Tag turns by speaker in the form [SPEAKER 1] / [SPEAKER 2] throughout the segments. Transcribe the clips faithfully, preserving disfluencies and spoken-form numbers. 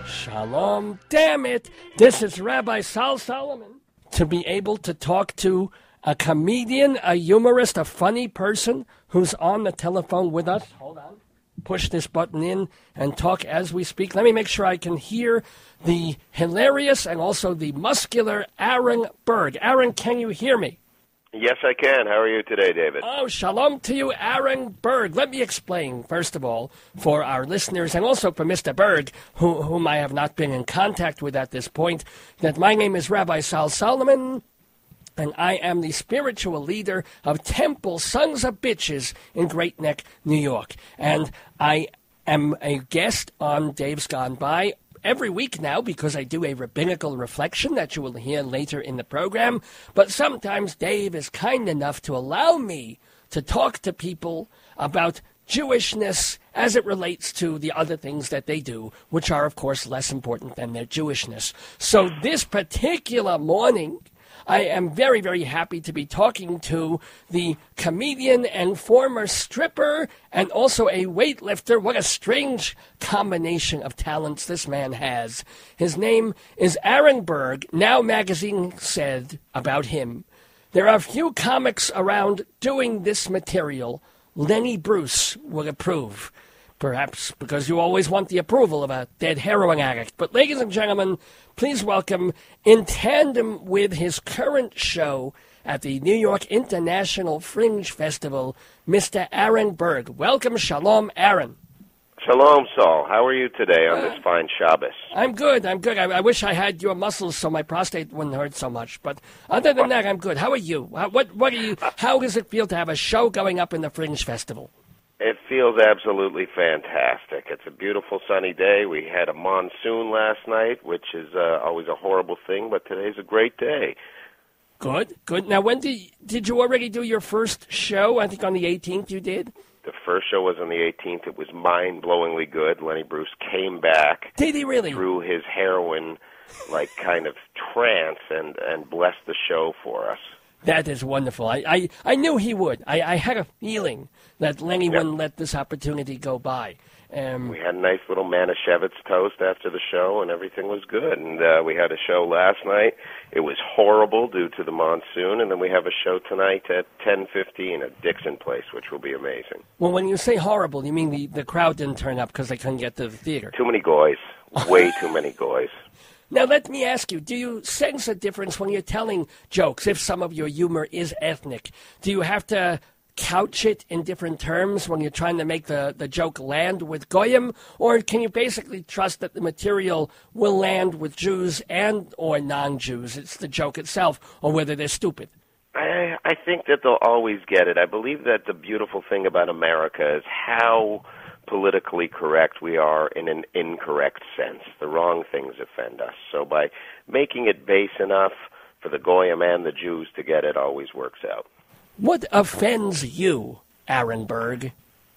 [SPEAKER 1] Shalom, damn it. This is Rabbi Sal Solomon. To be able to talk to a comedian, a humorist, a funny person who's on the telephone with us. Hold on. Push this button in and talk as we speak. Let me make sure I can hear the hilarious and also the muscular Aaron Berg. Aaron, can you hear me?
[SPEAKER 2] Yes, I can. How are you today, David?
[SPEAKER 1] Oh, shalom to you, Aaron Berg. Let me explain, first of all, for our listeners and also for Mister Berg, who, whom I have not been in contact with at this point, that my name is Rabbi Sal Solomon, and I am the spiritual leader of Temple Sons of Bitches in Great Neck, New York. And I am a guest on Dave's Gone By every week now because I do a rabbinical reflection that you will hear later in the program. But sometimes Dave is kind enough to allow me to talk to people about Jewishness as it relates to the other things that they do, which are, of course, less important than their Jewishness. So this particular morning, I am very, very happy to be talking to the comedian and former stripper and also a weightlifter. What a strange combination of talents this man has. His name is Aaron Berg. Now Magazine said about him, there are few comics around doing this material Lenny Bruce would approve. Perhaps because you always want the approval of a dead heroin addict. But ladies and gentlemen, please welcome, in tandem with his current show at the New York International Fringe Festival, Mister Aaron Berg. Welcome, shalom, Aaron.
[SPEAKER 2] Shalom, Saul. How are you today on uh, this fine Shabbos?
[SPEAKER 1] I'm good, I'm good. I, I wish I had your muscles so my prostate wouldn't hurt so much. But other than that, I'm good. How are you? How, what, what are you? How does it feel to have a show going up in the Fringe Festival?
[SPEAKER 2] It feels absolutely fantastic. It's a beautiful sunny day. We had a monsoon last night, which is uh, always a horrible thing, but today's a great day.
[SPEAKER 1] Good, good. Now, when did, did you already do your first show? I think on the eighteenth you did?
[SPEAKER 2] The first show was on the eighteenth. It was mind-blowingly good. Lenny Bruce came back.
[SPEAKER 1] Did he really?
[SPEAKER 2] Through his heroin, like, kind of trance and, and blessed the show for us.
[SPEAKER 1] That is wonderful. I, I, I knew he would. I, I had a feeling that Lenny
[SPEAKER 2] yep.
[SPEAKER 1] wouldn't let this opportunity go by. Um,
[SPEAKER 2] we had a nice little Manischewitz toast after the show, and everything was good. And uh, we had a show last night. It was horrible due to the monsoon, and then we have a show tonight at ten fifteen at Dixon Place, which will be amazing.
[SPEAKER 1] Well, when you say horrible, you mean the, the crowd didn't turn up because they couldn't get to the theater?
[SPEAKER 2] Too many goys. Way too many goys.
[SPEAKER 1] Now, let me ask you, do you sense a difference when you're telling jokes, if some of your humor is ethnic? Do you have to couch it in different terms when you're trying to make the, the joke land with Goyim? Or can you basically trust that the material will land with Jews and or non-Jews? It's the joke itself, or whether they're stupid.
[SPEAKER 2] I, I think that they'll always get it. I believe that the beautiful thing about America is how politically correct we are in an incorrect sense. The wrong things offend us. So by making it base enough for the Goyim and the Jews to get it always works out.
[SPEAKER 1] What offends you, Aaron Berg?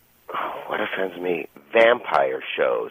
[SPEAKER 2] Oh, what offends me? Vampire shows.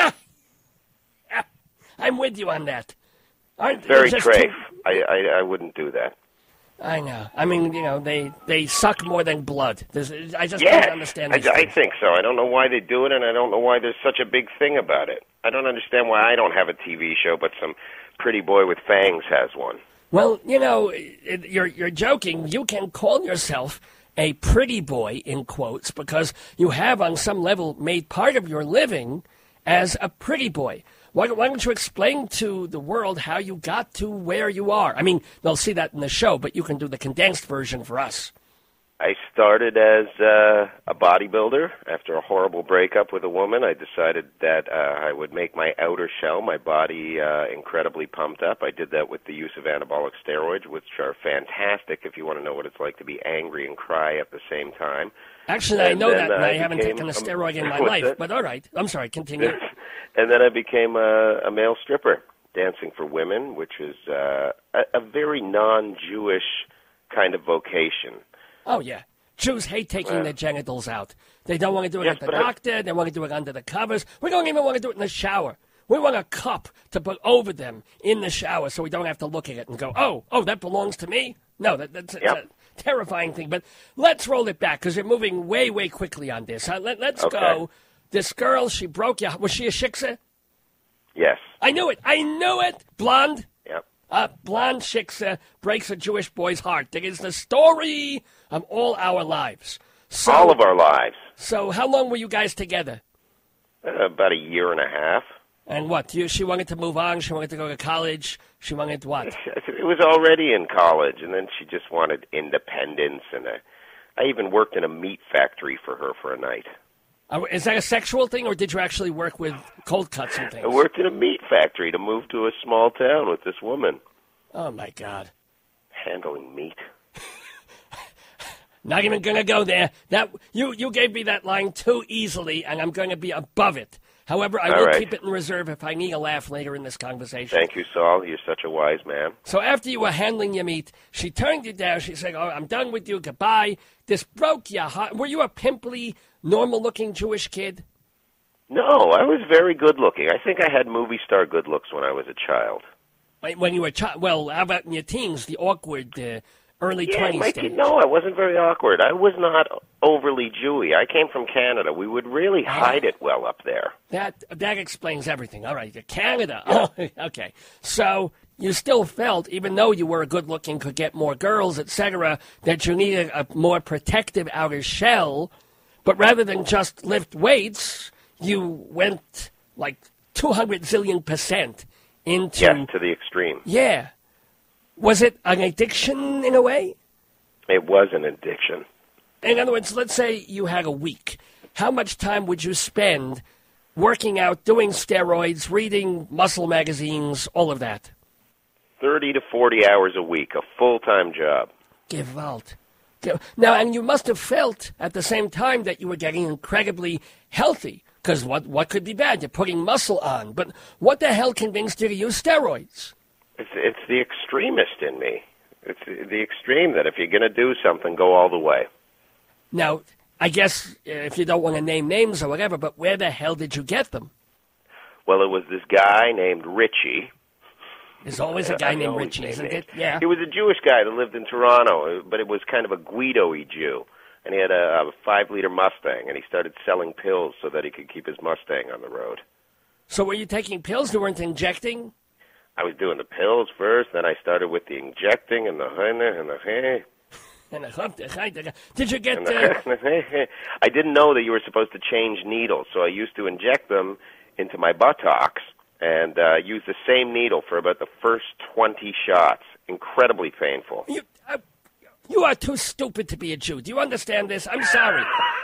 [SPEAKER 1] I'm with you on that. Aren't,
[SPEAKER 2] Very
[SPEAKER 1] just
[SPEAKER 2] trafe.
[SPEAKER 1] Too...
[SPEAKER 2] I, I, I wouldn't do that.
[SPEAKER 1] I know. I mean, you know, they, they suck more than blood. There's, I just
[SPEAKER 2] yes,
[SPEAKER 1] don't understand these
[SPEAKER 2] I, I
[SPEAKER 1] things.
[SPEAKER 2] think so. I don't know why they do it, and I don't know why there's such a big thing about it. I don't understand why I don't have a T V show, but some pretty boy with fangs has one.
[SPEAKER 1] Well, you know, it, you're you're joking. You can call yourself a pretty boy, in quotes, because you have on some level made part of your living as a pretty boy. Why, why don't you explain to the world how you got to where you are? I mean, they'll see that in the show, but you can do the condensed version for us.
[SPEAKER 2] I started as uh, a bodybuilder. After a horrible breakup with a woman, I decided that uh, I would make my outer shell, my body, uh, incredibly pumped up. I did that with the use of anabolic steroids, which are fantastic if you want to know what it's like to be angry and cry at the same time.
[SPEAKER 1] Actually,
[SPEAKER 2] and
[SPEAKER 1] I know
[SPEAKER 2] then,
[SPEAKER 1] that, and
[SPEAKER 2] uh,
[SPEAKER 1] I haven't
[SPEAKER 2] became,
[SPEAKER 1] taken a steroid in
[SPEAKER 2] um,
[SPEAKER 1] my
[SPEAKER 2] what's
[SPEAKER 1] life.
[SPEAKER 2] that?
[SPEAKER 1] But all right. I'm sorry, continue.
[SPEAKER 2] And then I became a, a male stripper, dancing for women, which is uh, a, a very non-Jewish kind of vocation.
[SPEAKER 1] Oh, yeah. Jews hate taking
[SPEAKER 2] uh,
[SPEAKER 1] their genitals out. They don't want to do it
[SPEAKER 2] yes,
[SPEAKER 1] at the
[SPEAKER 2] but
[SPEAKER 1] doctor. I... They want to do it under the covers. We don't even want to do it in the shower. We want a cup to put over them in the shower so we don't have to look at it and go, oh, oh, that belongs to me? No, that, that's
[SPEAKER 2] yep.
[SPEAKER 1] a terrifying thing. But let's roll it back because you're moving way, way quickly on this. Uh, let, let's
[SPEAKER 2] okay.
[SPEAKER 1] go. This girl, she broke you. Was she a shiksa?
[SPEAKER 2] Yes.
[SPEAKER 1] I knew it. I knew it. Blonde.
[SPEAKER 2] Yep.
[SPEAKER 1] Uh, blonde chicks uh, breaks a Jewish boy's heart. It is the story of all our lives. So,
[SPEAKER 2] All of our lives.
[SPEAKER 1] So how long were you guys together?
[SPEAKER 2] Uh, about a year and a half.
[SPEAKER 1] And what? You, she wanted to move on? She wanted to go to college? She wanted what?
[SPEAKER 2] It was already in college, and then she just wanted independence. And a, I even worked in a meat factory for her for a night.
[SPEAKER 1] Uh, is that a sexual thing, or did you actually work with cold cuts and things?
[SPEAKER 2] I worked in a meat factory to move to a small town with this woman.
[SPEAKER 1] Oh, my God.
[SPEAKER 2] Handling meat.
[SPEAKER 1] Not even going to go there. That you, you gave me that line too easily, and I'm going to be above it. However, I
[SPEAKER 2] All
[SPEAKER 1] will
[SPEAKER 2] right.
[SPEAKER 1] keep it in reserve if I need a laugh later in this conversation.
[SPEAKER 2] Thank you, Saul. You're such a wise man.
[SPEAKER 1] So after you were handling your meat, she turned you down. She said, oh, I'm done with you. Goodbye. This broke your heart. Were you a pimply, normal-looking Jewish kid?
[SPEAKER 2] No, I was very good-looking. I think I had movie star good looks when I was a child.
[SPEAKER 1] When you were a child? Well, how about in your teens, the awkward uh, early
[SPEAKER 2] Yeah,
[SPEAKER 1] twenties
[SPEAKER 2] my
[SPEAKER 1] stage?
[SPEAKER 2] kid, no, I wasn't very awkward. I was not overly Jewy. I came from Canada. We would really hide it well up there.
[SPEAKER 1] That that explains everything. All right, Canada. Oh, okay. So you still felt, even though you were good-looking, could get more girls, et cetera, that you needed a more protective outer shell. But rather than just lift weights, you went like two hundred zillion percent into...
[SPEAKER 2] Yes, to the extreme.
[SPEAKER 1] Yeah. Was it an addiction in a way?
[SPEAKER 2] It was an addiction.
[SPEAKER 1] In other words, let's say you had a week. How much time would you spend working out, doing steroids, reading muscle magazines, all of that?
[SPEAKER 2] thirty to forty hours a week, a full-time job.
[SPEAKER 1] Gewalt. Ge- Now, and you must have felt at the same time that you were getting incredibly healthy, because what, what could be bad? You're putting muscle on. But what the hell convinced you to use steroids?
[SPEAKER 2] It's, it's the extremist in me. It's the the extreme that if you're going to do something, go all the way.
[SPEAKER 1] Now, I guess uh, if you don't want to name names or whatever, but where the hell did you get them?
[SPEAKER 2] Well, it was this guy named Richie.
[SPEAKER 1] There's always a
[SPEAKER 2] I
[SPEAKER 1] guy
[SPEAKER 2] know
[SPEAKER 1] named
[SPEAKER 2] his
[SPEAKER 1] Richie,
[SPEAKER 2] name
[SPEAKER 1] isn't
[SPEAKER 2] is.
[SPEAKER 1] it? Yeah.
[SPEAKER 2] He was a Jewish guy that lived in Toronto, but it was kind of a Guido-y Jew. And he had a, a five-liter Mustang, and he started selling pills so that he could keep his Mustang on the road.
[SPEAKER 1] So were you taking pills? You weren't injecting?
[SPEAKER 2] I was doing the pills first, then I started with the injecting and the and the hey.
[SPEAKER 1] And I hope that- Did you get...
[SPEAKER 2] And
[SPEAKER 1] Uh,
[SPEAKER 2] the, I didn't know that you were supposed to change needles, so I used to inject them into my buttocks and uh, use the same needle for about the first twenty shots. Incredibly painful.
[SPEAKER 1] you, uh, you are too stupid to be a Jew. Do you understand this? I'm sorry.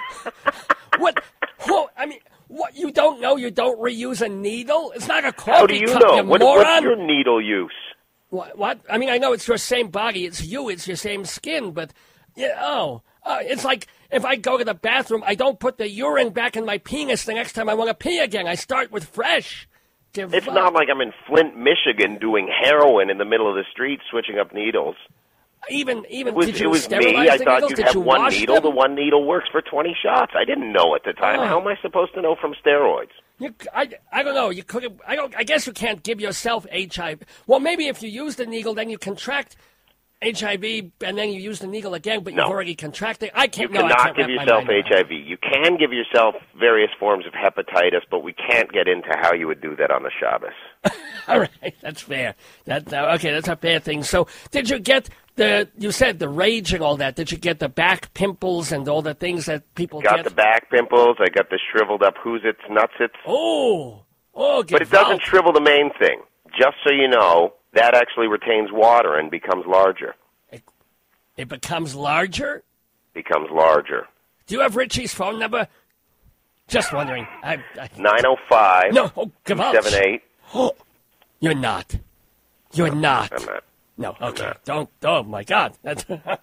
[SPEAKER 1] What? Who, I mean... What, you don't know you don't reuse a needle? It's not a coffee
[SPEAKER 2] How do you
[SPEAKER 1] cup,
[SPEAKER 2] know?
[SPEAKER 1] you
[SPEAKER 2] What,
[SPEAKER 1] moron.
[SPEAKER 2] what's your needle use?
[SPEAKER 1] What, what? I mean, I know it's your same body. It's you. It's your same skin. But, yeah, oh. Uh, it's like if I go to the bathroom, I don't put the urine back in my penis the next time I want to pee again. I start with fresh. Give
[SPEAKER 2] It's
[SPEAKER 1] up.
[SPEAKER 2] not like I'm in Flint, Michigan doing heroin in the middle of the street switching up needles.
[SPEAKER 1] Even, even,
[SPEAKER 2] It was,
[SPEAKER 1] did
[SPEAKER 2] it
[SPEAKER 1] you
[SPEAKER 2] was
[SPEAKER 1] sterilize
[SPEAKER 2] me. I
[SPEAKER 1] the
[SPEAKER 2] thought
[SPEAKER 1] needles?
[SPEAKER 2] you'd
[SPEAKER 1] Did
[SPEAKER 2] have
[SPEAKER 1] you
[SPEAKER 2] one
[SPEAKER 1] wash
[SPEAKER 2] needle.
[SPEAKER 1] them?
[SPEAKER 2] The one needle works for twenty shots. I didn't know at the time.
[SPEAKER 1] Oh.
[SPEAKER 2] How am I supposed to know from steroids?
[SPEAKER 1] You, I, I don't know. You could. I don't. I guess you can't give yourself H I V. Well, maybe if you use the needle, then you contract H I V, and then you use the needle again, but
[SPEAKER 2] No.
[SPEAKER 1] you've already contracted. I
[SPEAKER 2] You
[SPEAKER 1] can't. no, I
[SPEAKER 2] cannot
[SPEAKER 1] can't
[SPEAKER 2] give
[SPEAKER 1] wrap my
[SPEAKER 2] yourself
[SPEAKER 1] mind
[SPEAKER 2] H I V. You can give yourself various forms of hepatitis, but we can't get into how you would do that on the Shabbos.
[SPEAKER 1] All right, that's fair. That uh, okay, that's a fair thing. So, did you get the? You said the rage and all that. Did you get the back pimples and all the things that people
[SPEAKER 2] Got
[SPEAKER 1] get?
[SPEAKER 2] the back pimples. I got the shriveled up who's-its, nuts-its.
[SPEAKER 1] Oh, oh,
[SPEAKER 2] But it doesn't shrivel the main thing. Just so you know, that actually retains water and becomes larger.
[SPEAKER 1] It, it becomes larger.
[SPEAKER 2] Becomes larger.
[SPEAKER 1] Do you have Richie's phone number? Just wondering. I, I,
[SPEAKER 2] nine oh five,
[SPEAKER 1] no, oh, Gewalt.
[SPEAKER 2] seven eight.
[SPEAKER 1] Oh, you're not. You're not.
[SPEAKER 2] I'm not.
[SPEAKER 1] No, okay.
[SPEAKER 2] not.
[SPEAKER 1] Don't. Oh, my God. That's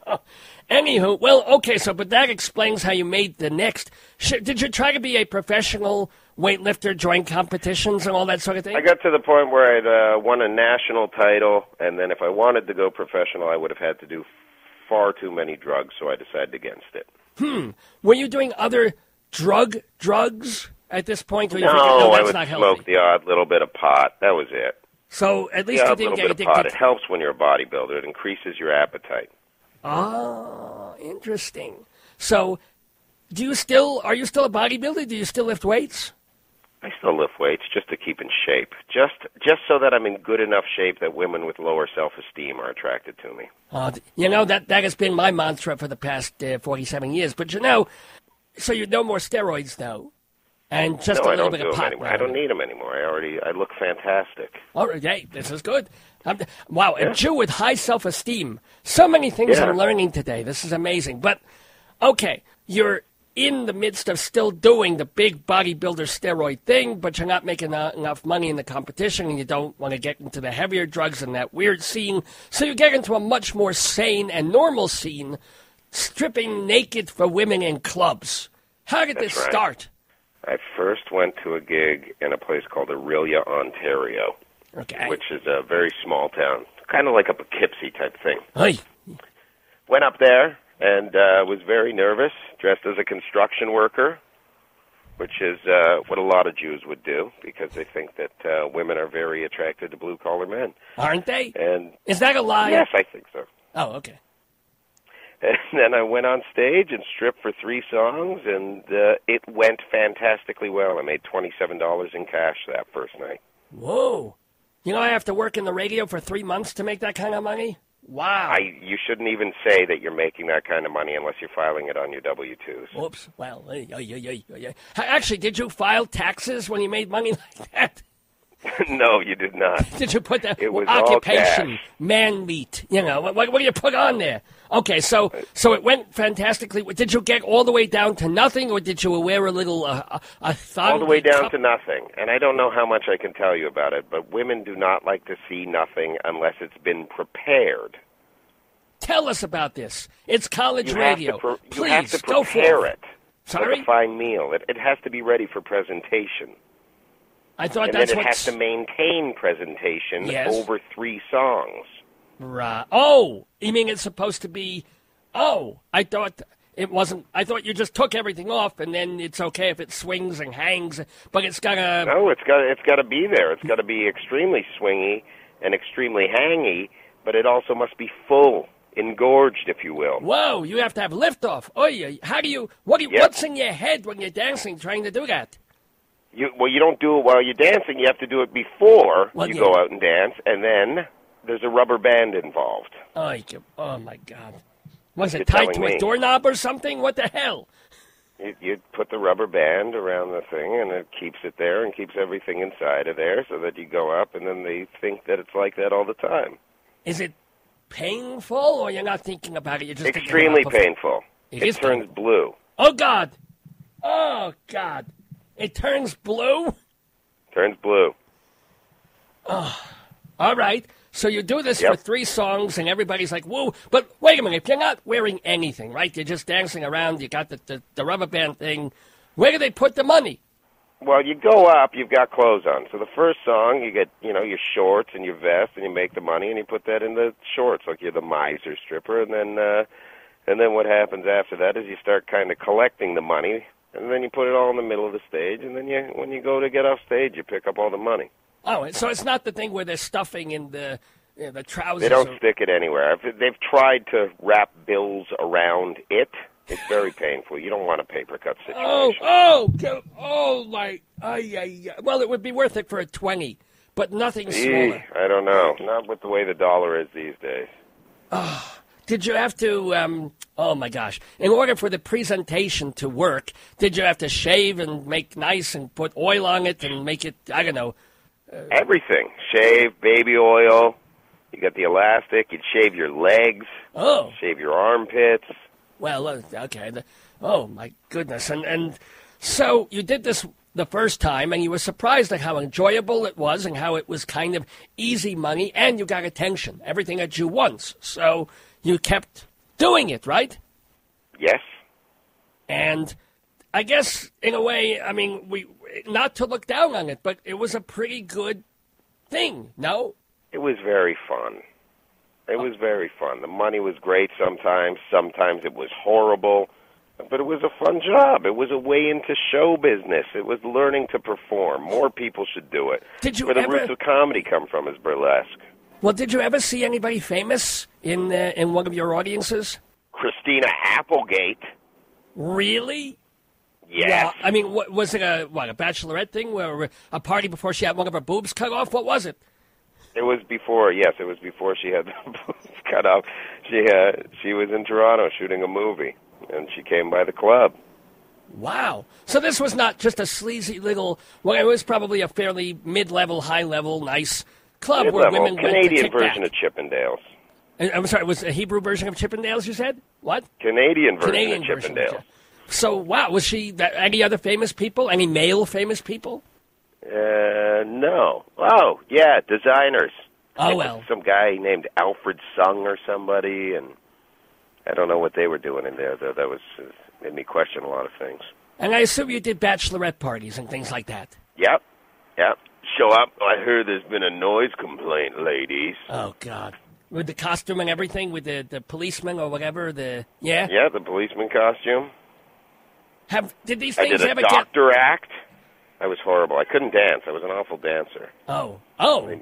[SPEAKER 1] Anywho, well, okay, so, but that explains how you made the next. Sh- did you try to be a professional weightlifter, join competitions and all that sort of thing?
[SPEAKER 2] I got to the point where I'd uh, won a national title, and then if I wanted to go professional, I would have had to do far too many drugs, so I decided against it.
[SPEAKER 1] Hmm. Were you doing other drug drugs at this point? Or you
[SPEAKER 2] No,
[SPEAKER 1] figured, no,
[SPEAKER 2] I
[SPEAKER 1] that's
[SPEAKER 2] would
[SPEAKER 1] not
[SPEAKER 2] smoke
[SPEAKER 1] healthy.
[SPEAKER 2] the odd little bit of pot. That was it.
[SPEAKER 1] So at least
[SPEAKER 2] The
[SPEAKER 1] you
[SPEAKER 2] odd
[SPEAKER 1] didn't
[SPEAKER 2] little
[SPEAKER 1] get
[SPEAKER 2] bit of pot.
[SPEAKER 1] addicted.
[SPEAKER 2] It helps when you're a bodybuilder. It increases your appetite.
[SPEAKER 1] Ah, interesting. So, do you still, are you still a bodybuilder? Do you still lift weights?
[SPEAKER 2] I still lift weights just to keep in shape, just just so that I'm in good enough shape that women with lower self-esteem are attracted to me.
[SPEAKER 1] Uh, you know, that, that has been my mantra for the past uh, forty-seven years. But, you know, so you no more steroids, though, and just
[SPEAKER 2] no,
[SPEAKER 1] a
[SPEAKER 2] I
[SPEAKER 1] little
[SPEAKER 2] don't
[SPEAKER 1] bit
[SPEAKER 2] do
[SPEAKER 1] of
[SPEAKER 2] them
[SPEAKER 1] pot.
[SPEAKER 2] anymore. I don't need them anymore. I already, I look fantastic.
[SPEAKER 1] All right, hey, this is good. I'm, wow, yeah. A Jew with high self-esteem. So many things
[SPEAKER 2] yeah.
[SPEAKER 1] I'm learning today. This is amazing. But, okay, you're in the midst of still doing the big bodybuilder steroid thing, but you're not making uh, enough money in the competition, and you don't want to get into the heavier drugs and that weird scene. So you get into a much more sane and normal scene, stripping naked for women in clubs. How did
[SPEAKER 2] That's
[SPEAKER 1] this
[SPEAKER 2] right.
[SPEAKER 1] start?
[SPEAKER 2] I first went to a gig in a place called Aurelia, Ontario,
[SPEAKER 1] okay.
[SPEAKER 2] which is a very small town, kind of like a Poughkeepsie type thing.
[SPEAKER 1] Hey.
[SPEAKER 2] Went up there and uh, was very nervous, dressed as a construction worker, which is uh, what a lot of Jews would do because they think that uh, women are very attracted to blue-collar men.
[SPEAKER 1] Aren't they?
[SPEAKER 2] And
[SPEAKER 1] is that a lie?
[SPEAKER 2] Yes, I think so.
[SPEAKER 1] Oh, okay.
[SPEAKER 2] And then I went on stage and stripped for three songs, and uh, it went fantastically well. I made twenty-seven dollars in cash that first night.
[SPEAKER 1] Whoa. You know I have to work in the radio for three months to make that kind of money? Wow.
[SPEAKER 2] I, you shouldn't even say that you're making that kind of money unless you're filing it on your W two's.
[SPEAKER 1] Whoops. Well, hey, hey, hey, hey, hey. Actually, did you file taxes when you made money like that?
[SPEAKER 2] No, you did not.
[SPEAKER 1] Did you put that
[SPEAKER 2] it was
[SPEAKER 1] occupation,
[SPEAKER 2] all cash.
[SPEAKER 1] Man meat? You know, what, what do you put on there? Okay, so so it went fantastically. Did you get all the way down to nothing, or did you wear a little uh, a, a thong?
[SPEAKER 2] All the way down
[SPEAKER 1] cup?
[SPEAKER 2] to nothing. And I don't know how much I can tell you about it, but women do not like to see nothing unless it's been prepared.
[SPEAKER 1] Tell us about this. It's college
[SPEAKER 2] you
[SPEAKER 1] radio.
[SPEAKER 2] Have to pre-
[SPEAKER 1] Please,
[SPEAKER 2] you have to
[SPEAKER 1] go
[SPEAKER 2] prepare
[SPEAKER 1] for it.
[SPEAKER 2] it.
[SPEAKER 1] Sorry?
[SPEAKER 2] Like a fine meal. It, it has to be ready for presentation.
[SPEAKER 1] I thought
[SPEAKER 2] and
[SPEAKER 1] that's
[SPEAKER 2] then it
[SPEAKER 1] what
[SPEAKER 2] has to maintain presentation
[SPEAKER 1] yes.
[SPEAKER 2] over three songs.
[SPEAKER 1] Right. Oh, you mean it's supposed to be? Oh, I thought it wasn't. I thought you just took everything off, and then it's okay if it swings and hangs. But it's gotta.
[SPEAKER 2] No, it's got. It's got to be there. It's got to be extremely swingy and extremely hangy, but it also must be full, engorged, if you will.
[SPEAKER 1] Whoa! You have to have liftoff. Oh, yeah. How do you? What do you?
[SPEAKER 2] Yep.
[SPEAKER 1] What's in your head when you're dancing, trying to do that?
[SPEAKER 2] You, well, you don't do it while you're dancing. You have to do it before
[SPEAKER 1] well,
[SPEAKER 2] you
[SPEAKER 1] yeah.
[SPEAKER 2] go out and dance, and then there's a rubber band involved.
[SPEAKER 1] Oh, you, oh my God! Was it
[SPEAKER 2] You're
[SPEAKER 1] tied to
[SPEAKER 2] me.
[SPEAKER 1] a doorknob or something? What the hell?
[SPEAKER 2] You, you put the rubber band around the thing, and it keeps it there and keeps everything inside of there, so that you go up, and then they think that it's like that all the time.
[SPEAKER 1] Is it painful, or you're not thinking about it? You're just
[SPEAKER 2] extremely painful.
[SPEAKER 1] It,
[SPEAKER 2] it
[SPEAKER 1] is
[SPEAKER 2] turns
[SPEAKER 1] painful.
[SPEAKER 2] blue.
[SPEAKER 1] Oh God! Oh God! It turns blue?
[SPEAKER 2] Turns blue.
[SPEAKER 1] Oh, all right. So you do this
[SPEAKER 2] yep.
[SPEAKER 1] for three songs, and everybody's like, whoa. But wait a minute. If you're not wearing anything, right? You're just dancing around. You got the, the, the rubber band thing. Where do they put the money?
[SPEAKER 2] Well, you go up, you've got clothes on. So the first song, you get, you know, your shorts and your vest, and you make the money, and you put that in the shorts, like you're the miser stripper. And then, uh, and then what happens after that is you start kind of collecting the money. And then you put it all in the middle of the stage, and then you, when you go to get off stage, you pick up all the money.
[SPEAKER 1] Oh, so it's not the thing where they're stuffing in the you know, the trousers.
[SPEAKER 2] They don't
[SPEAKER 1] or...
[SPEAKER 2] stick it anywhere. If they've tried to wrap bills around it. It's very painful. You don't want a paper cut situation.
[SPEAKER 1] Oh, oh, oh, my! Ay, ay, ay. Well, it would be worth it for a twenty, but nothing
[SPEAKER 2] Eee,
[SPEAKER 1] smaller.
[SPEAKER 2] I don't know. Not with the way the dollar is these days.
[SPEAKER 1] Oh. Did you have to, um, oh my gosh, in order for the presentation to work, did you have to shave and make nice and put oil on it and make it, I don't know.
[SPEAKER 2] Uh, Everything. Shave, baby oil, you got the elastic, you'd shave your legs,
[SPEAKER 1] oh.
[SPEAKER 2] shave your armpits.
[SPEAKER 1] Well, uh, okay. The, oh my goodness. And, and so you did this the first time and you were surprised at how enjoyable it was and how it was kind of easy money and you got attention, everything that you want. So you kept doing it, right?
[SPEAKER 2] Yes.
[SPEAKER 1] And I guess, in a way, I mean, we not to look down on it, but it was a pretty good thing, no?
[SPEAKER 2] It was very fun. It was very fun. The money was great sometimes. Sometimes it was horrible. But it was a fun job. It was a way into show business. It was learning to perform. More people should do it.
[SPEAKER 1] Did you
[SPEAKER 2] Where the
[SPEAKER 1] ever...
[SPEAKER 2] roots of comedy come from is burlesque.
[SPEAKER 1] Well, did you ever see anybody famous in uh, in one of your audiences?
[SPEAKER 2] Christina Applegate.
[SPEAKER 1] Really?
[SPEAKER 2] Yes.
[SPEAKER 1] Well, I mean, what, was it a what a bachelorette thing, where a party before she had one of her boobs cut off? What was it?
[SPEAKER 2] It was before, yes, it was before she had the boobs cut off. She uh, she was in Toronto shooting a movie, and she came by the club.
[SPEAKER 1] Wow. So this was not just a sleazy little, well, it was probably a fairly mid-level, high-level, nice club where
[SPEAKER 2] Mid-level,
[SPEAKER 1] women went to
[SPEAKER 2] Canadian
[SPEAKER 1] kick
[SPEAKER 2] version
[SPEAKER 1] back.
[SPEAKER 2] of Chippendales.
[SPEAKER 1] And- I'm sorry, it was a Hebrew version of Chippendales, you said? What?
[SPEAKER 2] Canadian version
[SPEAKER 1] Canadian
[SPEAKER 2] of
[SPEAKER 1] version.
[SPEAKER 2] Chippendales.
[SPEAKER 1] Of Chi- so, wow, was she, that, any other famous people? Any male famous people?
[SPEAKER 2] Uh, no. Oh, yeah, designers.
[SPEAKER 1] Oh, well.
[SPEAKER 2] Some guy named Alfred Sung or somebody, and I don't know what they were doing in there, though. That was uh, made me question a lot of things.
[SPEAKER 1] And I assume you did bachelorette parties and things like that.
[SPEAKER 2] Yep, yep. Show up. I heard there's been a noise complaint, ladies.
[SPEAKER 1] Oh, God. With the costume and everything, with the, the policeman or whatever, the, yeah?
[SPEAKER 2] Yeah, the policeman costume.
[SPEAKER 1] Have Did these
[SPEAKER 2] I
[SPEAKER 1] things
[SPEAKER 2] did a
[SPEAKER 1] ever
[SPEAKER 2] doctor act. I was horrible. I couldn't dance. I was an awful dancer.
[SPEAKER 1] get... Oh, oh.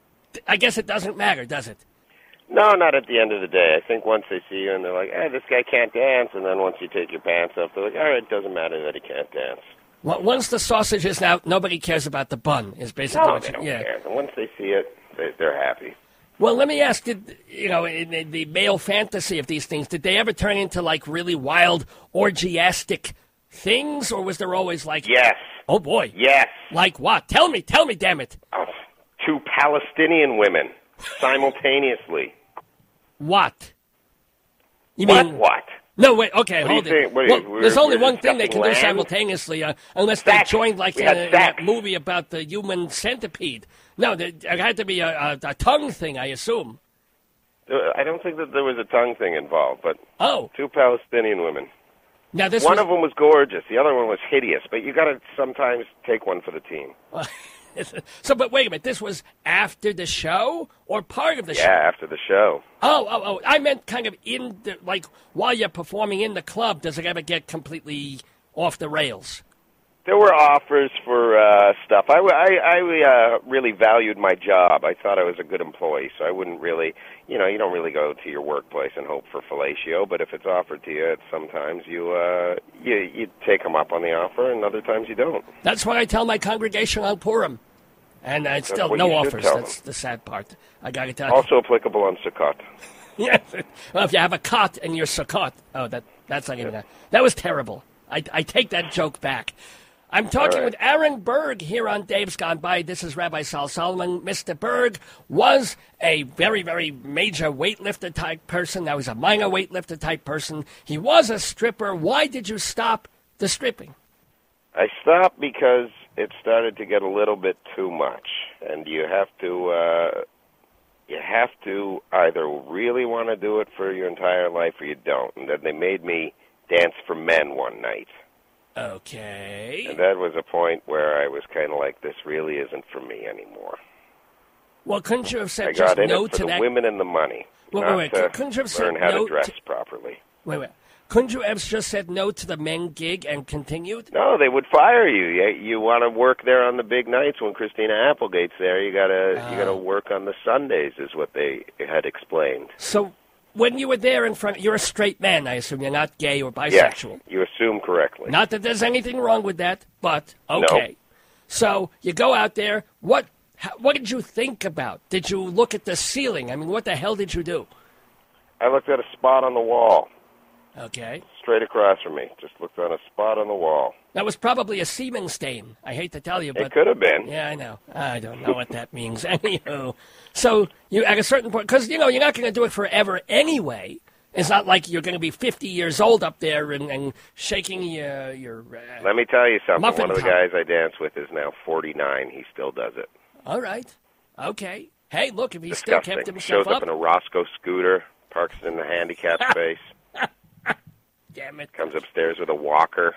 [SPEAKER 1] I guess it doesn't matter, does it?
[SPEAKER 2] No, not at the end of the day. I think once they see you and they're like, hey, this guy can't dance, and then once you take your pants off, they're like, all right, it doesn't matter that he can't dance.
[SPEAKER 1] Well, once the sausage is out, nobody cares about the bun, is basically
[SPEAKER 2] No,
[SPEAKER 1] what
[SPEAKER 2] they
[SPEAKER 1] you...
[SPEAKER 2] don't
[SPEAKER 1] Yeah.
[SPEAKER 2] care. And once they see it, they, they're happy.
[SPEAKER 1] Well, let me ask, did, you know, in the, the male fantasy of these things, did they ever turn into, like, really wild, orgiastic things, or was there always, like...
[SPEAKER 2] Yes.
[SPEAKER 1] Oh, boy.
[SPEAKER 2] Yes.
[SPEAKER 1] Like what? Tell me, tell me, damn it.
[SPEAKER 2] Oh, two Palestinian women simultaneously.
[SPEAKER 1] What? You
[SPEAKER 2] What?
[SPEAKER 1] mean...
[SPEAKER 2] What?
[SPEAKER 1] No, wait, okay,
[SPEAKER 2] What do you
[SPEAKER 1] hold it.
[SPEAKER 2] think? What do you-
[SPEAKER 1] Well,
[SPEAKER 2] we're-
[SPEAKER 1] there's only
[SPEAKER 2] we're
[SPEAKER 1] one thing they can do
[SPEAKER 2] discussing land?
[SPEAKER 1] simultaneously, uh, unless
[SPEAKER 2] Sex.
[SPEAKER 1] they joined, like,
[SPEAKER 2] We
[SPEAKER 1] in,
[SPEAKER 2] had
[SPEAKER 1] a, in that
[SPEAKER 2] sex.
[SPEAKER 1] movie about the human centipede. No, there, there had to be a, a, a tongue thing, I assume.
[SPEAKER 2] Uh, I don't think that there was a tongue thing involved, but
[SPEAKER 1] Oh,
[SPEAKER 2] two Palestinian women.
[SPEAKER 1] now this
[SPEAKER 2] One
[SPEAKER 1] was...
[SPEAKER 2] of them was gorgeous. The other one was hideous. But you got to sometimes take one for the team.
[SPEAKER 1] So, but wait a minute, this was after the show or part of the
[SPEAKER 2] Yeah,
[SPEAKER 1] show?
[SPEAKER 2] after the show.
[SPEAKER 1] Oh, oh, oh, I meant kind of in the, like, while you're performing in the club, does it ever get completely off the rails?
[SPEAKER 2] There were offers for uh, stuff. I, I, I uh, really valued my job. I thought I was a good employee, so I wouldn't really, you know, you don't really go to your workplace and hope for fellatio. But if it's offered to you, sometimes you, uh, you you take them up on the offer, and other times you don't.
[SPEAKER 1] That's what I tell my congregation on Purim. And uh, it's still
[SPEAKER 2] what
[SPEAKER 1] no
[SPEAKER 2] you should
[SPEAKER 1] offers.
[SPEAKER 2] tell
[SPEAKER 1] That's
[SPEAKER 2] them.
[SPEAKER 1] the sad part. I got to tell you.
[SPEAKER 2] Also applicable on Sukkot.
[SPEAKER 1] Yes. Well, if you have a cot and you're Sukkot, oh, that that's not even a, that was terrible. I, I take that joke back. I'm talking
[SPEAKER 2] All right.
[SPEAKER 1] with Aaron Berg here on Dave's Gone By. This is Rabbi Sal Solomon. Mister Berg was a very, very major weightlifter type person. Now he's a minor weightlifter type person. He was a stripper. Why did you stop the stripping?
[SPEAKER 2] I stopped because it started to get a little bit too much, and you have to uh, you have to either really want to do it for your entire life or you don't. And then they made me dance for men one night.
[SPEAKER 1] Okay.
[SPEAKER 2] And that was a point where I was kind of like, this really isn't for me anymore.
[SPEAKER 1] Well, couldn't you have said
[SPEAKER 2] I
[SPEAKER 1] just
[SPEAKER 2] got in
[SPEAKER 1] no
[SPEAKER 2] it for
[SPEAKER 1] to
[SPEAKER 2] the
[SPEAKER 1] that?
[SPEAKER 2] women and the money,
[SPEAKER 1] Wait,
[SPEAKER 2] not
[SPEAKER 1] wait, wait.
[SPEAKER 2] to
[SPEAKER 1] Couldn't you have said
[SPEAKER 2] learn how
[SPEAKER 1] no
[SPEAKER 2] to dress
[SPEAKER 1] to-
[SPEAKER 2] properly.
[SPEAKER 1] Wait, wait. Couldn't you have just said no to the men gig and continued?
[SPEAKER 2] No, they would fire you. You, you want to work there on the big nights when Christina Applegate's there. You gotta you gotta
[SPEAKER 1] Oh.
[SPEAKER 2] work on the Sundays, is what they had explained.
[SPEAKER 1] So when you were there in front, you're a straight man, I assume. You're not gay or
[SPEAKER 2] Yes,
[SPEAKER 1] bisexual.
[SPEAKER 2] you assume correctly.
[SPEAKER 1] Not that there's anything wrong with that, but okay. So you go out there. What how, what did you think about? Did you look at the ceiling? I mean, what the hell did you do?
[SPEAKER 2] I looked at a spot on the wall,
[SPEAKER 1] Okay.
[SPEAKER 2] straight across from me. Just looked on a spot on the wall.
[SPEAKER 1] That was probably a semen stain. I hate to tell you, but
[SPEAKER 2] It could have been.
[SPEAKER 1] yeah, I know. I don't know what that means. Anywho, so you at a certain point, because you know you're not going to do it forever anyway. It's not like you're going to be fifty years old up there and, and shaking your your. Uh,
[SPEAKER 2] Let me tell you something.
[SPEAKER 1] Muffin
[SPEAKER 2] One of the
[SPEAKER 1] top.
[SPEAKER 2] guys I dance with is now forty-nine. He still does it.
[SPEAKER 1] all right, okay. Hey, look, if he still
[SPEAKER 2] Disgusting.
[SPEAKER 1] kept himself
[SPEAKER 2] Shows up
[SPEAKER 1] up,
[SPEAKER 2] in a Roscoe scooter, parks in the handicap space,
[SPEAKER 1] damn it,
[SPEAKER 2] comes upstairs with a walker.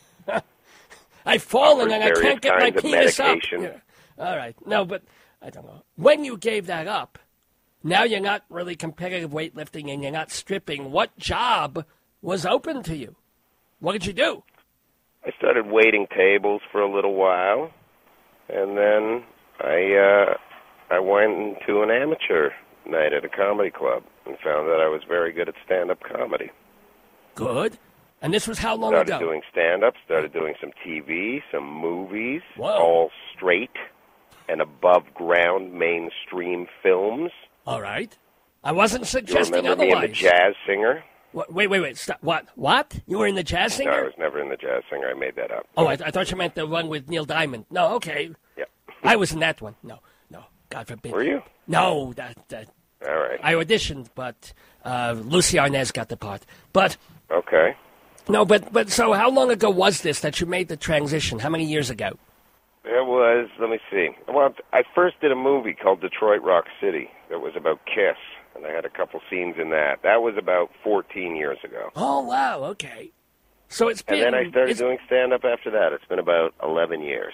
[SPEAKER 1] I've fallen
[SPEAKER 2] offers
[SPEAKER 1] and I can't
[SPEAKER 2] various
[SPEAKER 1] get my
[SPEAKER 2] kinds of
[SPEAKER 1] penis up.
[SPEAKER 2] medication.
[SPEAKER 1] Yeah. All right, no, but I don't know. When you gave that up, now you're not really competitive weightlifting and you're not stripping. What job was open to you? What did you do?
[SPEAKER 2] I started waiting tables for a little while, and then I uh, I went into an amateur night at a comedy club and found that I was very good at stand-up comedy.
[SPEAKER 1] Good. And this was how long
[SPEAKER 2] started
[SPEAKER 1] ago?
[SPEAKER 2] Started doing stand-up, started doing some T V, some movies,
[SPEAKER 1] Whoa.
[SPEAKER 2] all straight and above-ground mainstream films.
[SPEAKER 1] All right. I wasn't
[SPEAKER 2] You
[SPEAKER 1] suggesting
[SPEAKER 2] remember
[SPEAKER 1] otherwise.
[SPEAKER 2] me and the Jazz Singer?
[SPEAKER 1] What, wait, wait, wait. Stop. What? What? You were in the Jazz Singer?
[SPEAKER 2] No, I was never in the Jazz Singer. I made that up.
[SPEAKER 1] Oh, I, I thought you meant the one with Neil Diamond. No, okay.
[SPEAKER 2] Yeah.
[SPEAKER 1] I was in that one. No, no. God forbid.
[SPEAKER 2] Were you?
[SPEAKER 1] No, that, that
[SPEAKER 2] All right.
[SPEAKER 1] I auditioned, but uh, Lucy Arnaz got the part. But
[SPEAKER 2] Okay.
[SPEAKER 1] no, but but so how long ago was this that you made the transition? How many years ago?
[SPEAKER 2] It was, let me see. Well, I first did a movie called Detroit Rock City that was about Kiss, and I had a couple scenes in that. That was about fourteen years ago.
[SPEAKER 1] Oh wow, okay. So it's been.
[SPEAKER 2] And then I started
[SPEAKER 1] it's-
[SPEAKER 2] doing stand-up after that. It's been about eleven years.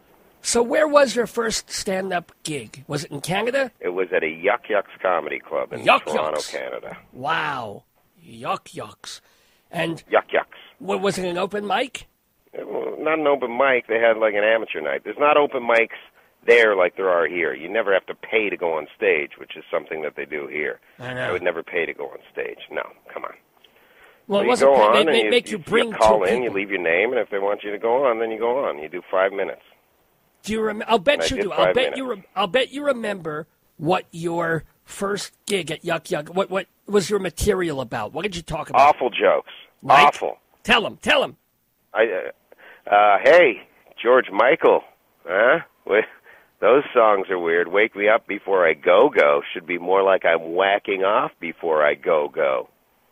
[SPEAKER 1] So where was your first stand-up gig? Was it in Canada?
[SPEAKER 2] It was at a Yuck Yucks Comedy Club in
[SPEAKER 1] Yuck
[SPEAKER 2] Toronto,
[SPEAKER 1] Yucks.
[SPEAKER 2] Canada.
[SPEAKER 1] Wow, yuck yucks. And
[SPEAKER 2] Yuck Yucks.
[SPEAKER 1] what, was it an open mic?
[SPEAKER 2] It was not an open mic. They had like an amateur night. There's not open mics there like there are here. You never have to pay to go on stage, which is something that they do here.
[SPEAKER 1] I know.
[SPEAKER 2] I would never pay to go on stage. No, come on.
[SPEAKER 1] Well,
[SPEAKER 2] So
[SPEAKER 1] it
[SPEAKER 2] you
[SPEAKER 1] wasn't.
[SPEAKER 2] go
[SPEAKER 1] They,
[SPEAKER 2] on
[SPEAKER 1] they,
[SPEAKER 2] and
[SPEAKER 1] they
[SPEAKER 2] you,
[SPEAKER 1] make you
[SPEAKER 2] you,
[SPEAKER 1] bring
[SPEAKER 2] you call
[SPEAKER 1] two
[SPEAKER 2] in,
[SPEAKER 1] people.
[SPEAKER 2] you leave your name, and if they want you to go on, then you go on. You do five minutes.
[SPEAKER 1] Do you rem- I'll bet
[SPEAKER 2] I
[SPEAKER 1] you
[SPEAKER 2] did
[SPEAKER 1] do. I'll
[SPEAKER 2] five
[SPEAKER 1] bet you.
[SPEAKER 2] minutes.
[SPEAKER 1] Re- I'll bet you remember what your first gig at Yuck Yuck. What what was your material about? What did you talk about?
[SPEAKER 2] Awful jokes.
[SPEAKER 1] Like?
[SPEAKER 2] Awful.
[SPEAKER 1] Tell him. Tell him.
[SPEAKER 2] I, uh, uh, hey, George Michael, huh? Wait, those songs are weird. Wake me up before I go go should be more like I'm whacking off before I go go.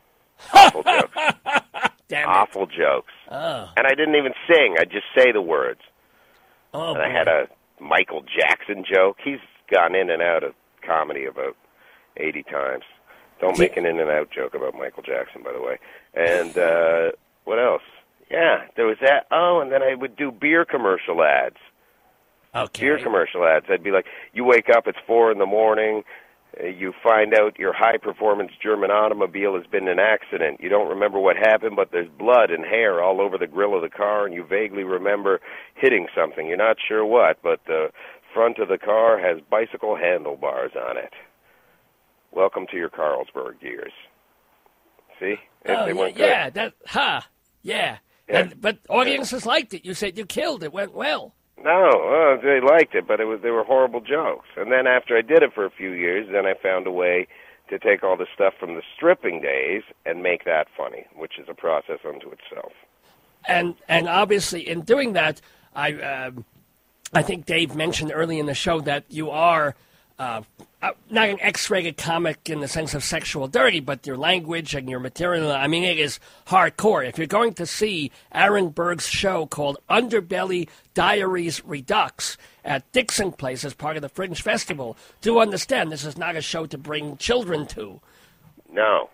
[SPEAKER 2] Awful jokes.
[SPEAKER 1] Damn it.
[SPEAKER 2] Awful jokes.
[SPEAKER 1] Oh.
[SPEAKER 2] And I didn't even sing. I just say the words.
[SPEAKER 1] Oh,
[SPEAKER 2] And I
[SPEAKER 1] boy.
[SPEAKER 2] had a Michael Jackson joke. He's gone in and out of comedy about eighty times. Don't make an in and out joke about Michael Jackson, by the way. And uh, what else? Yeah, there was that. Oh, and then I would do beer commercial ads.
[SPEAKER 1] Okay.
[SPEAKER 2] Beer commercial ads. I'd be like, you wake up, it's four in the morning. Uh, you find out your high-performance German automobile has been in an accident. You don't remember what happened, but there's blood and hair all over the grill of the car, and you vaguely remember hitting something. You're not sure what, but the front of the car has bicycle handlebars on it. Welcome to your Carlsberg years. See?
[SPEAKER 1] Oh,
[SPEAKER 2] They
[SPEAKER 1] yeah,
[SPEAKER 2] went good.
[SPEAKER 1] yeah, that, ha, yeah.
[SPEAKER 2] Yeah.
[SPEAKER 1] And, but audiences liked it. You said you killed it. Went well.
[SPEAKER 2] No, uh, they liked it, but it was they were horrible jokes. And then after I did it for a few years, then I found a way to take all the stuff from the stripping days and make that funny, which is a process unto itself.
[SPEAKER 1] And and obviously in doing that, I um, I think Dave mentioned early in the show that you are uh, uh, not an X-rated comic in the sense of sexual dirty, but your language and your material. I mean, it is hardcore. If you're going to see Aaron Berg's show called Underbelly Diaries Redux at Dixon Place as part of the Fringe Festival, do understand this is not a show to bring children to.
[SPEAKER 2] No.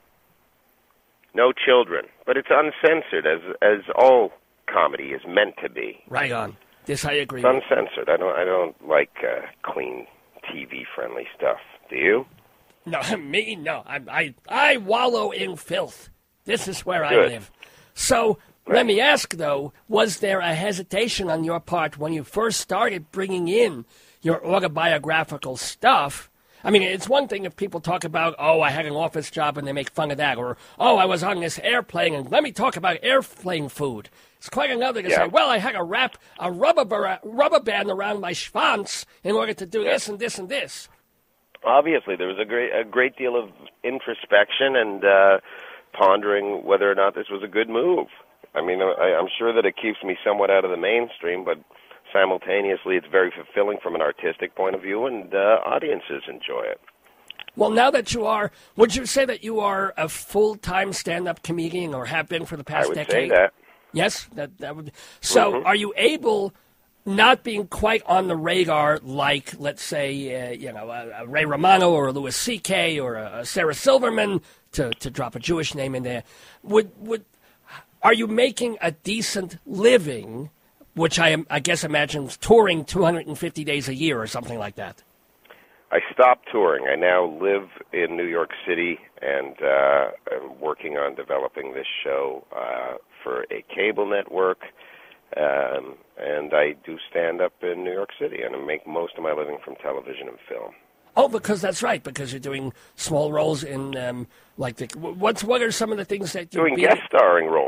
[SPEAKER 2] No children. But it's uncensored, as as all comedy is meant to be.
[SPEAKER 1] Right on. This I agree
[SPEAKER 2] It's
[SPEAKER 1] with.
[SPEAKER 2] uncensored. I don't I don't like uh, clean T V-friendly stuff. Do you?
[SPEAKER 1] No, me, no. I, I, I wallow in filth. This is where I
[SPEAKER 2] Good.
[SPEAKER 1] live. So, let me ask, though, was there a hesitation on your part when you first started bringing in your autobiographical stuff? I mean, it's one thing if people talk about, oh, I had an office job and they make fun of that, or, oh, I was on this airplane and let me talk about airplane food. It's quite another to
[SPEAKER 2] Yeah.
[SPEAKER 1] say, well, I had to wrap a rubber, bar- rubber band around my schwanz in order to do this and this and this.
[SPEAKER 2] Obviously, there was a great a great deal of introspection and uh, pondering whether or not this was a good move. I mean, I, I'm sure that it keeps me somewhat out of the mainstream, but simultaneously, it's very fulfilling from an artistic point of view, and uh, audiences enjoy it.
[SPEAKER 1] Well, now that you are, would you say that you are a full-time stand-up comedian or have been for the past
[SPEAKER 2] I would
[SPEAKER 1] decade?
[SPEAKER 2] say that.
[SPEAKER 1] Yes, that that would. So,
[SPEAKER 2] Mhm.
[SPEAKER 1] are you able, not being quite on the radar, like let's say, uh, you know, a, a Ray Romano or a Louis C K or a, a Sarah Silverman, to to drop a Jewish name in there, would would are you making a decent living? Which I am, I guess, imagines touring two hundred fifty days a year or something like that.
[SPEAKER 2] I stopped touring. I now live in New York City, and uh, I'm working on developing this show uh, for a cable network. Um, and I do stand-up in New York City, and I make most of my living from television and film.
[SPEAKER 1] Oh, because that's right. Because you're doing small roles in, um, like the what's what are some of the things that you're
[SPEAKER 2] Doing guest starring roles.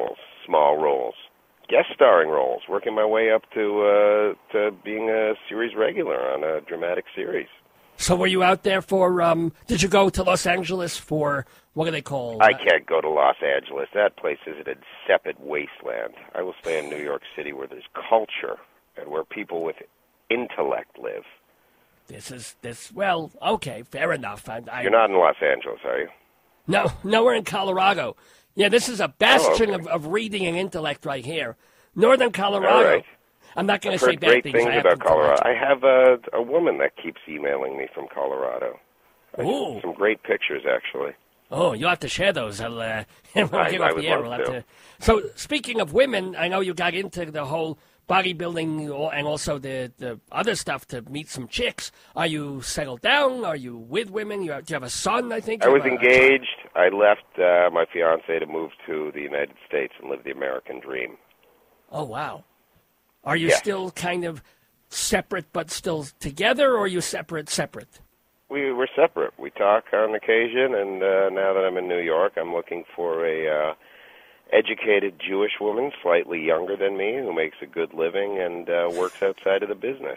[SPEAKER 2] small roles, guest starring roles, working my way up to uh, to being a series regular on a dramatic series.
[SPEAKER 1] So were you out there for, um, did you go to Los Angeles for, what do they call?
[SPEAKER 2] I can't go to Los Angeles. That place is an insipid wasteland. I will stay in New York City where there's culture and where people with intellect live.
[SPEAKER 1] This is, this, well, okay, fair enough. I, I,
[SPEAKER 2] You're not in Los Angeles, are you?
[SPEAKER 1] No, no, we're in Colorado. Yeah, this is a bastion
[SPEAKER 2] oh, okay.
[SPEAKER 1] of, of reading and intellect right here. Northern Colorado.
[SPEAKER 2] All right.
[SPEAKER 1] I'm not going
[SPEAKER 2] I've
[SPEAKER 1] to say
[SPEAKER 2] heard
[SPEAKER 1] bad
[SPEAKER 2] great
[SPEAKER 1] things.
[SPEAKER 2] things
[SPEAKER 1] I
[SPEAKER 2] about
[SPEAKER 1] to
[SPEAKER 2] Colorado. I have a, a woman that keeps emailing me from Colorado.
[SPEAKER 1] Ooh.
[SPEAKER 2] Some great pictures, actually.
[SPEAKER 1] Oh, you'll have to share those. I'll, uh, when we
[SPEAKER 2] I-
[SPEAKER 1] get
[SPEAKER 2] I
[SPEAKER 1] off
[SPEAKER 2] would
[SPEAKER 1] the air,
[SPEAKER 2] love
[SPEAKER 1] we'll have
[SPEAKER 2] to.
[SPEAKER 1] to. So, speaking of women, I know you got into the whole bodybuilding and also the, the other stuff to meet some chicks. Are you settled down? Are you with women? You have, do you have a son, I think?
[SPEAKER 2] I
[SPEAKER 1] You
[SPEAKER 2] was
[SPEAKER 1] have a-
[SPEAKER 2] engaged. I left uh, my fiancée to move to the United States and live the American dream.
[SPEAKER 1] Oh, wow. Are you
[SPEAKER 2] Yeah.
[SPEAKER 1] still kind of separate but still together, or are you separate, separate?
[SPEAKER 2] We were separate. We talk on occasion, and uh, now that I'm in New York, I'm looking for a uh, educated Jewish woman, slightly younger than me, who makes a good living and uh, works outside of the business.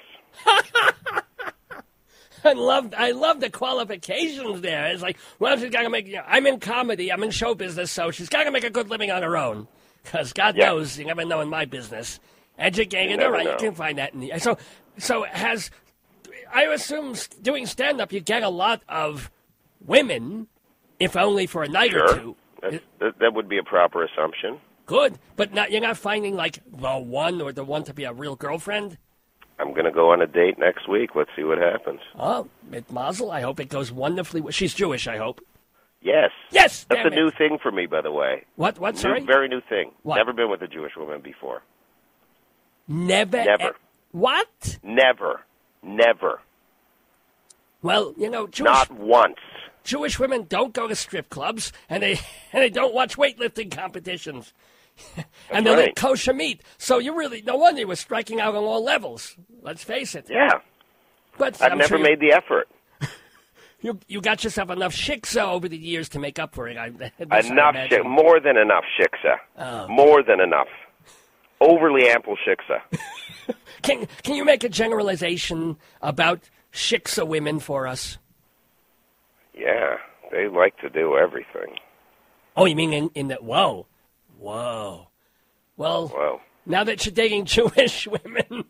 [SPEAKER 1] I love, I love the qualifications there. It's like, well, she's got to make. You know, I'm in comedy, I'm in show business, so she's got to make a good living on her own. Because God
[SPEAKER 2] Yeah.
[SPEAKER 1] knows, you never know in my business. Educated,
[SPEAKER 2] You never
[SPEAKER 1] all right,
[SPEAKER 2] know.
[SPEAKER 1] you can find that. In the, so, so has I assume s- doing stand up, you get a lot of women, if only for a night or
[SPEAKER 2] Sure.
[SPEAKER 1] two.
[SPEAKER 2] That, that, that would be a proper assumption.
[SPEAKER 1] Good, but not, you're not finding like the one or the one to be a real girlfriend.
[SPEAKER 2] I'm going to go on a date next week. Let's see what happens.
[SPEAKER 1] Oh, mit Mazel. I hope it goes wonderfully. w- She's Jewish, I hope.
[SPEAKER 2] Yes.
[SPEAKER 1] Yes,
[SPEAKER 2] That's
[SPEAKER 1] damn
[SPEAKER 2] a new
[SPEAKER 1] it.
[SPEAKER 2] thing for me, by the way.
[SPEAKER 1] What? What? Sorry.
[SPEAKER 2] New, very new thing.
[SPEAKER 1] What?
[SPEAKER 2] Never been with a Jewish woman before.
[SPEAKER 1] Never.
[SPEAKER 2] Never.
[SPEAKER 1] e- what?
[SPEAKER 2] Never. Never.
[SPEAKER 1] Well, you know, Jewish
[SPEAKER 2] Not once.
[SPEAKER 1] Jewish women don't go to strip clubs, and they and they don't watch weightlifting competitions, and they
[SPEAKER 2] right.
[SPEAKER 1] eat kosher meat. So you really no wonder you were striking out on all levels. Let's face it.
[SPEAKER 2] Yeah.
[SPEAKER 1] But
[SPEAKER 2] I've
[SPEAKER 1] I'm
[SPEAKER 2] never
[SPEAKER 1] sure you-
[SPEAKER 2] made the effort.
[SPEAKER 1] You you got yourself enough shiksa over the years to make up for it. I, this I
[SPEAKER 2] Enough,
[SPEAKER 1] imagine.
[SPEAKER 2] shik- more than enough shiksa.
[SPEAKER 1] Oh.
[SPEAKER 2] More than enough. Overly ample shiksa.
[SPEAKER 1] Can can you make a generalization about shiksa women for us?
[SPEAKER 2] Yeah, they like to do everything.
[SPEAKER 1] Oh, you mean in, in that? Whoa, whoa. Well,
[SPEAKER 2] Well,
[SPEAKER 1] now that you're dating Jewish women,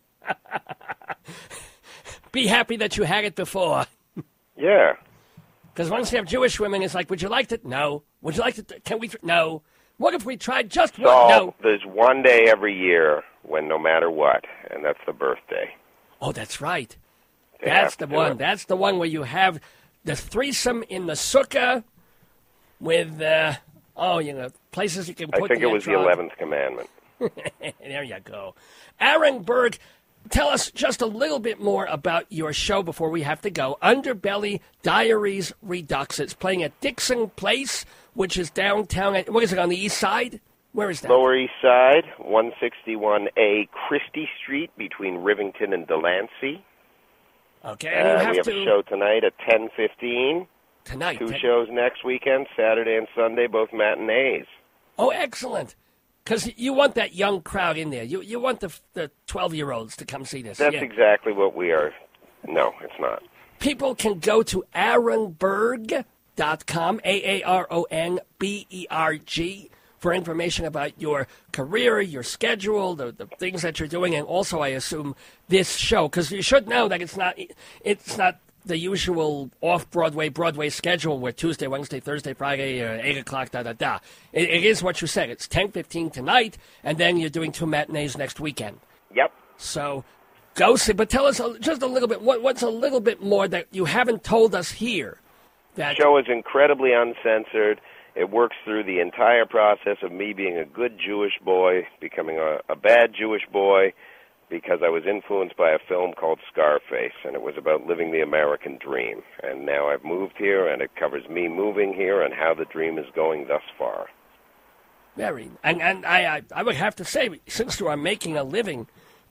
[SPEAKER 1] be happy that you had it before.
[SPEAKER 2] yeah.
[SPEAKER 1] Because once you have Jewish women, it's like, would you like to? No. Would you like to? Can we? No. What if we tried just one?
[SPEAKER 2] So
[SPEAKER 1] No.
[SPEAKER 2] there's one day every year when no matter what, and that's the birthday.
[SPEAKER 1] Oh, that's right.
[SPEAKER 2] They
[SPEAKER 1] That's
[SPEAKER 2] have
[SPEAKER 1] the
[SPEAKER 2] to do
[SPEAKER 1] one.
[SPEAKER 2] it.
[SPEAKER 1] That's the one where you have the threesome in the sukkah with, uh, oh, you know, places you can
[SPEAKER 2] I
[SPEAKER 1] put
[SPEAKER 2] think
[SPEAKER 1] the
[SPEAKER 2] it was the
[SPEAKER 1] etrog.
[SPEAKER 2] eleventh commandment.
[SPEAKER 1] There you go. Aaron Berg, tell us just a little bit more about your show before we have to go. Underbelly Diaries Redux. It's playing at Dixon Place, which is downtown. What is it, on the east side? Where is that?
[SPEAKER 2] Lower East Side, one sixty-one A Christie Street between Rivington and Delancey.
[SPEAKER 1] Okay, and you
[SPEAKER 2] Uh,
[SPEAKER 1] have
[SPEAKER 2] we have
[SPEAKER 1] to...
[SPEAKER 2] a show tonight at ten fifteen.
[SPEAKER 1] Tonight.
[SPEAKER 2] Two
[SPEAKER 1] ten-
[SPEAKER 2] shows next weekend, Saturday and Sunday, both matinees.
[SPEAKER 1] Oh, excellent. Because you want that young crowd in there. You you want the the twelve-year-olds to come see this.
[SPEAKER 2] That's
[SPEAKER 1] yeah.
[SPEAKER 2] exactly what we are. No, it's not.
[SPEAKER 1] People can go to aaron berg dot com, A A R O N B E R G, for information about your career, your schedule, the, the things that you're doing, and also, I assume, this show. Because you should know that it's not it's not the usual off-Broadway, Broadway schedule where Tuesday, Wednesday, Thursday, Friday, uh, eight o'clock, da-da-da. It, it is what you said. It's ten fifteen tonight, and then you're doing two matinees next weekend.
[SPEAKER 2] Yep.
[SPEAKER 1] So go see, but tell us a, just a little bit, what, what's a little bit more that you haven't told us here? That
[SPEAKER 2] The show is incredibly uncensored. It works through the entire process of me being a good Jewish boy, becoming a, a bad Jewish boy, because I was influenced by a film called Scarface, and it was about living the American dream. And now I've moved here, and it covers me moving here and how the dream is going thus far.
[SPEAKER 1] Very, and, and I, I I would have to say, since you are making a living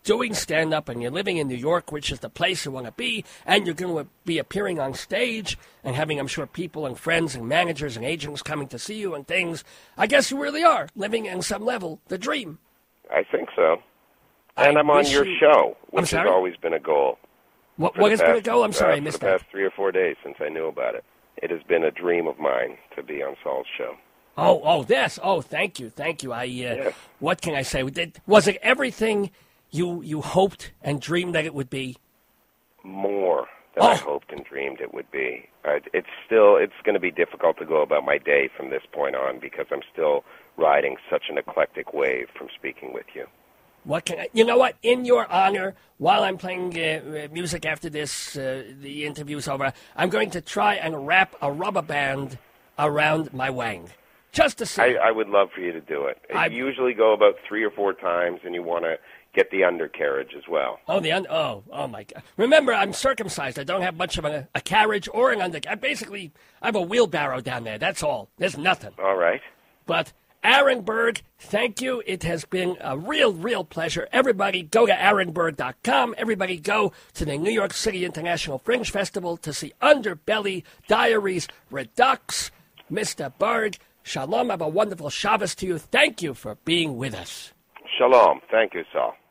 [SPEAKER 1] doing stand-up and you're living in New York, which is the place you want to be, and you're going to be appearing on stage and having, I'm sure, people and friends and managers and agents coming to see you and things, I guess you really are living in some level the dream.
[SPEAKER 2] I think so. And
[SPEAKER 1] I
[SPEAKER 2] I'm on your
[SPEAKER 1] you...
[SPEAKER 2] show,
[SPEAKER 1] I'm
[SPEAKER 2] which
[SPEAKER 1] sorry?
[SPEAKER 2] has always been a goal.
[SPEAKER 1] What, what has
[SPEAKER 2] past,
[SPEAKER 1] been a goal? I'm sorry,
[SPEAKER 2] uh,
[SPEAKER 1] I missed
[SPEAKER 2] for the
[SPEAKER 1] that.
[SPEAKER 2] past three or four days since I knew about it. It has been a dream of mine to be on Saul's show.
[SPEAKER 1] Oh, oh, this. Oh, thank you, thank you. I. Uh,
[SPEAKER 2] Yes.
[SPEAKER 1] What can I say? Did, was it everything you you hoped and dreamed that it would be?
[SPEAKER 2] More than
[SPEAKER 1] Oh.
[SPEAKER 2] I hoped and dreamed it would be. Uh, it's still, it's going to be difficult to go about my day from this point on because I'm still riding such an eclectic wave from speaking with you.
[SPEAKER 1] What can I, you know what? In your honor, while I'm playing uh, music after this, uh, the interview's over, I'm going to try and wrap a rubber band around my wang. Just to see.
[SPEAKER 2] I, I would love for you to do it.
[SPEAKER 1] I-
[SPEAKER 2] You usually go about three or four times, and you want to get the undercarriage as well.
[SPEAKER 1] Oh, the un- oh, oh my God! Remember, I'm circumcised. I don't have much of a, a carriage or an under. I basically, I have a wheelbarrow down there. That's all. There's nothing.
[SPEAKER 2] All right.
[SPEAKER 1] But Aaron Berg, thank you. It has been a real, real pleasure. Everybody go to aaron berg dot com. Everybody go to the New York City International Fringe Festival to see Underbelly Diaries Redux. Mister Berg, shalom. Have a wonderful Shabbos to you. Thank you for being with us.
[SPEAKER 2] Shalom. Thank you, Saul.